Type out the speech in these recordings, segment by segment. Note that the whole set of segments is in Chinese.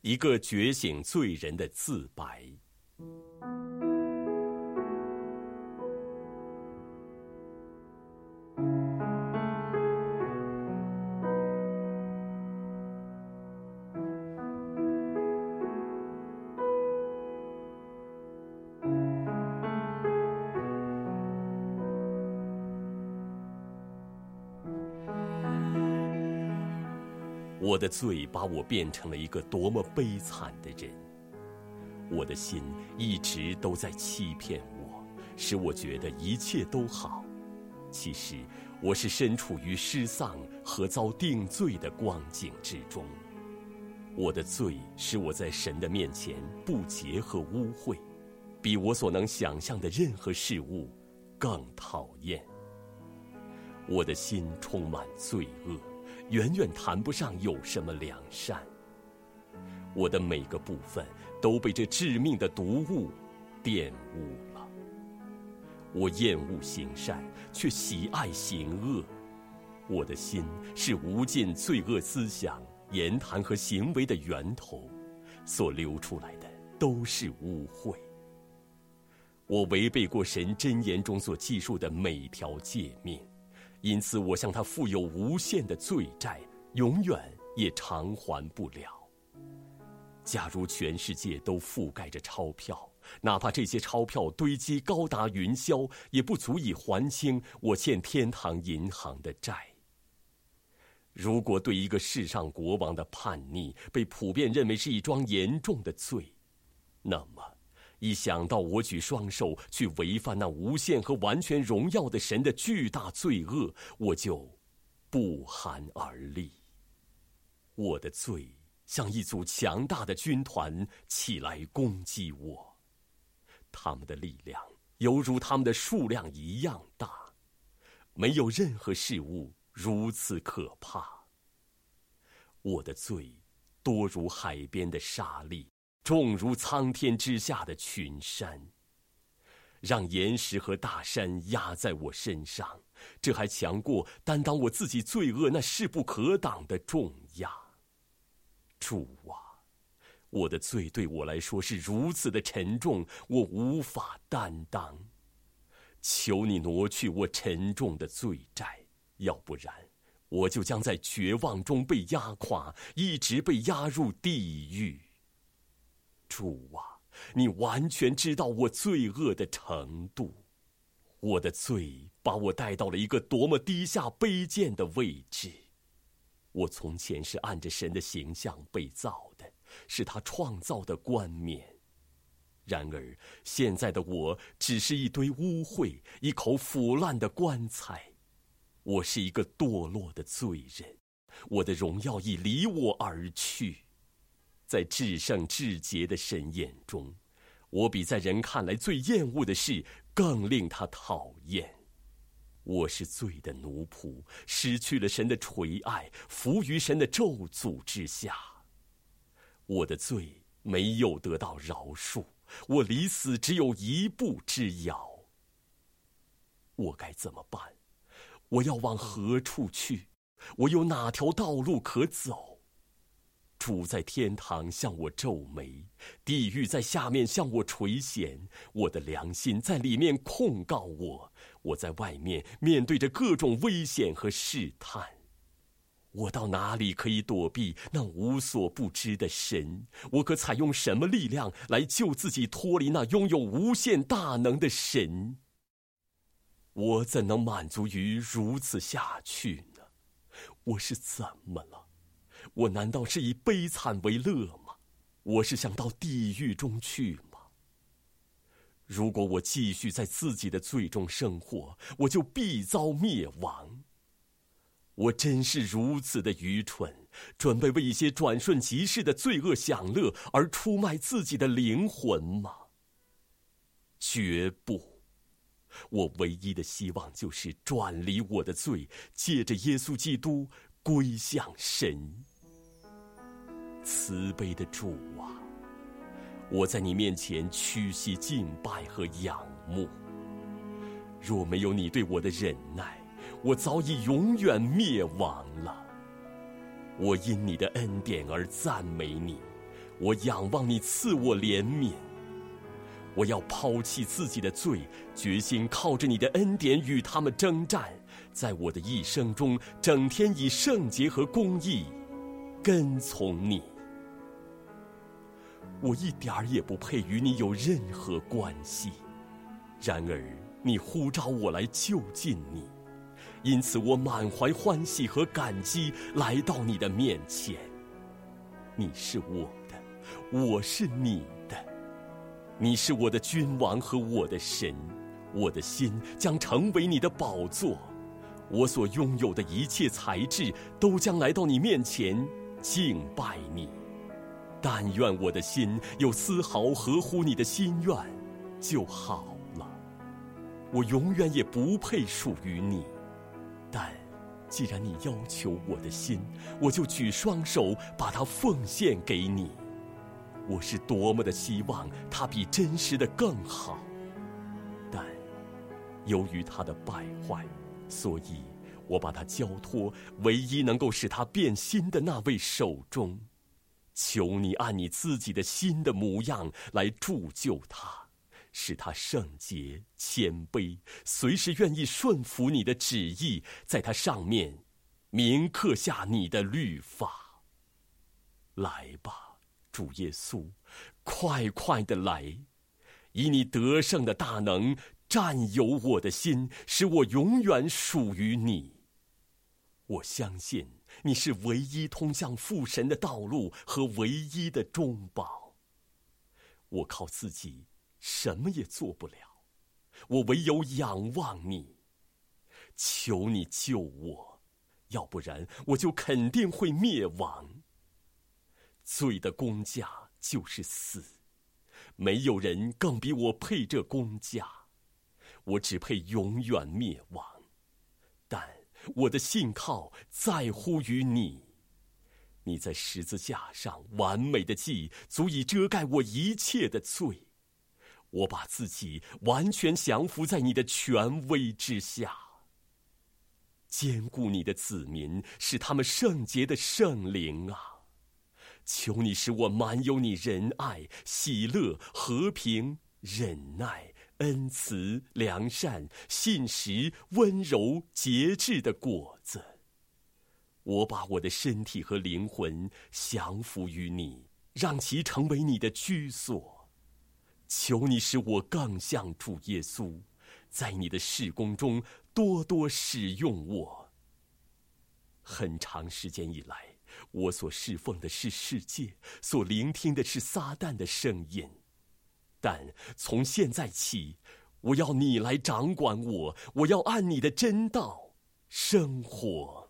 一个觉醒罪人的自白。我的罪把我变成了一个多么悲惨的人，我的心一直都在欺骗我，使我觉得一切都好。其实我是身处于失丧和遭定罪的光景之中。我的罪使我在神的面前不洁和污秽，比我所能想象的任何事物更讨厌。我的心充满罪恶，远远谈不上有什么良善。我的每个部分都被这致命的毒物玷污了。我厌恶行善，却喜爱行恶。我的心是无尽罪恶思想、言谈和行为的源头，所流出来的都是污秽。我违背过神箴言中所记述的每条诫命，因此我向他负有无限的罪债，永远也偿还不了。假如全世界都覆盖着钞票，哪怕这些钞票堆积高达云霄，也不足以还清我欠天堂银行的债。如果对一个世上国王的叛逆被普遍认为是一桩严重的罪，那么一想到我举双手去违反那无限和完全荣耀的神的巨大罪恶，我就不寒而栗。我的罪像一组强大的军团起来攻击我，他们的力量犹如他们的数量一样大，没有任何事物如此可怕。我的罪多如海边的沙砾，重如苍天之下的群山，让岩石和大山压在我身上，这还强过担当我自己罪恶那势不可挡的重压。主啊，我的罪对我来说是如此的沉重，我无法担当。求你挪去我沉重的罪债，要不然我就将在绝望中被压垮，一直被压入地狱。主啊，你完全知道我罪恶的程度，我的罪把我带到了一个多么低下卑贱的位置。我从前是按着神的形象被造的，是他创造的冠冕。然而现在的我只是一堆污秽，一口腐烂的棺材。我是一个堕落的罪人，我的荣耀已离我而去。在至圣至洁的神眼中，我比在人看来最厌恶的事更令他讨厌。我是罪的奴仆，失去了神的垂爱，伏于神的咒诅之下。我的罪没有得到饶恕，我离死只有一步之遥。我该怎么办？我要往何处去？我有哪条道路可走？主在天堂向我皱眉，地狱在下面向我垂涎，我的良心在里面控告我，我在外面面对着各种危险和试探。我到哪里可以躲避那无所不知的神？我可采用什么力量来救自己脱离那拥有无限大能的神？我怎能满足于如此下去呢？我是怎么了？我难道是以悲惨为乐吗？我是想到地狱中去吗？如果我继续在自己的罪中生活，我就必遭灭亡。我真是如此的愚蠢，准备为一些转瞬即逝的罪恶享乐而出卖自己的灵魂吗？绝不！我唯一的希望就是转离我的罪，借着耶稣基督归向神。慈悲的主啊，我在你面前屈膝敬拜和仰慕。若没有你对我的忍耐，我早已永远灭亡了。我因你的恩典而赞美你， 我仰望你赐我怜悯。我要抛弃自己的罪，决心靠着你的恩典与他们征战，在我的一生中整天以圣洁和公义跟从你。我一点儿也不配与你有任何关系，然而你呼召我来就近你，因此我满怀欢喜和感激来到你的面前。你是我的，我是你的，你是我的君王和我的神，我的心将成为你的宝座，我所拥有的一切才智都将来到你面前敬拜你。但愿我的心有丝毫合乎你的心愿就好了。我永远也不配属于你，但既然你要求我的心，我就举双手把它奉献给你。我是多么的希望它比真实的更好，但由于它的败坏，所以我把它交托唯一能够使它变新的那位手中。求你按你自己的心的模样来铸就它，使它圣洁谦卑，随时愿意顺服你的旨意，在它上面铭刻下你的律法。来吧，主耶稣，快快地来，以你得胜的大能占有我的心，使我永远属于你。我相信你是唯一通向父神的道路和唯一的中保。我靠自己什么也做不了，我唯有仰望你。求你救我，要不然我就肯定会灭亡。罪的工价就是死，没有人更比我配这工价，我只配永远灭亡。但我的信靠在乎于你，你在十字架上完美的祭足以遮盖我一切的罪，我把自己完全降服在你的权威之下。坚固你的子民，使他们圣洁的圣灵啊，求你使我满有你仁爱、喜乐、和平、忍耐、恩慈、良善、信实、温柔、节制的果子。我把我的身体和灵魂降服于你，让其成为你的居所。求你使我更像主耶稣，在你的事工中多多使用我。很长时间以来，我所侍奉的是世界，所聆听的是撒旦的声音。但从现在起，我要你来掌管我，我要按你的真道生活。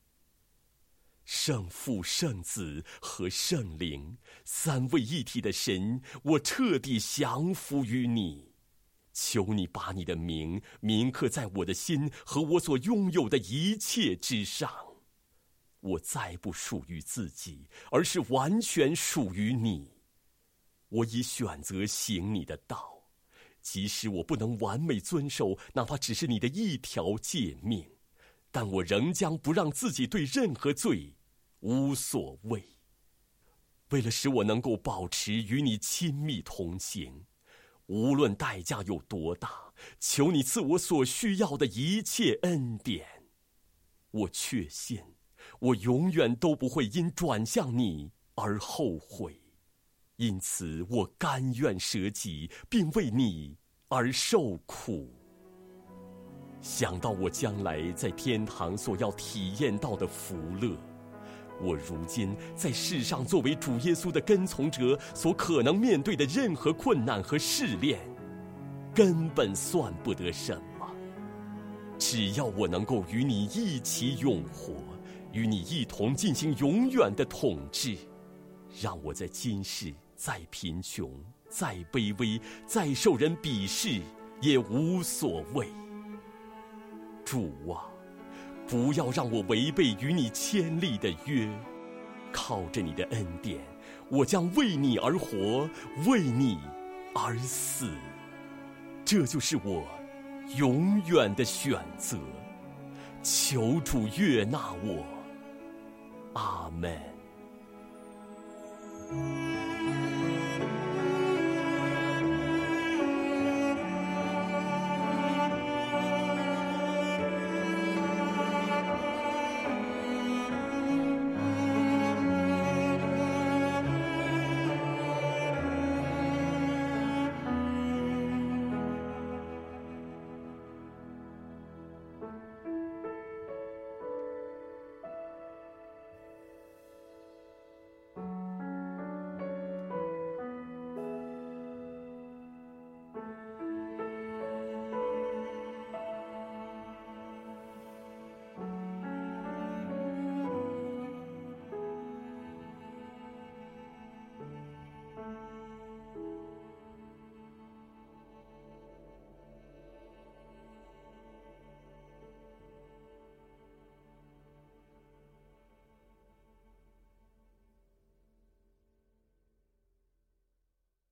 圣父、圣子和圣灵三位一体的神，我彻底降服于你。求你把你的名铭刻在我的心和我所拥有的一切之上。我再不属于自己，而是完全属于你。我已选择行你的道，即使我不能完美遵守哪怕只是你的一条诫命，但我仍将不让自己对任何罪无所谓。为了使我能够保持与你亲密同行，无论代价有多大，求你赐我所需要的一切恩典。我确信我永远都不会因转向你而后悔，因此我甘愿舍己，并为你而受苦。想到我将来在天堂所要体验到的福乐，我如今在世上作为主耶稣的跟从者所可能面对的任何困难和试炼，根本算不得什么。只要我能够与你一起永活，与你一同进行永远的统治，让我在今世再贫穷、再卑微、再受人鄙视也无所谓。主啊，不要让我违背与你签立的约，靠着你的恩典，我将为你而活，为你而死。这就是我永远的选择。求主悦纳我。阿们。